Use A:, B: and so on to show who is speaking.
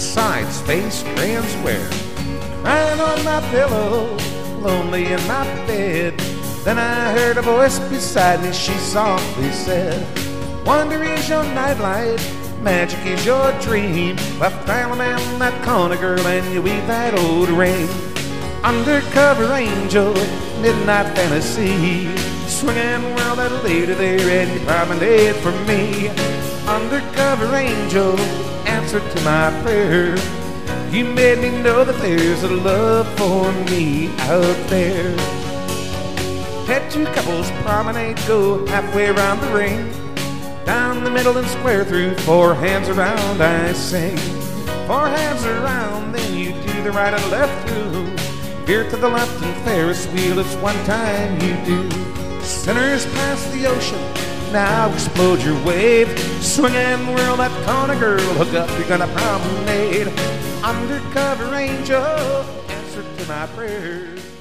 A: side space trans wear. Crying on my pillow, lonely in my bed. Then I heard a voice beside me, she softly said, wonder is your nightlight, magic is your dream. Left Alabama, that corner girl, and you weave that old ring. Undercover angel, midnight fantasy, swinging world that lady there, and you promenade for me. Undercover angel, answer to my prayer. You made me know that there's a love for me out there. Had two couples promenade, go halfway around the ring. Down the middle and square through, four hands around I sing. Four hands around, then you do the right and left through. Veer to the left and Ferris wheel, it's one time you do. Sinners past the ocean, now explode your wave. Swing and whirl that corner girl, hook up, you're gonna promenade. Undercover angel, answer to my prayers.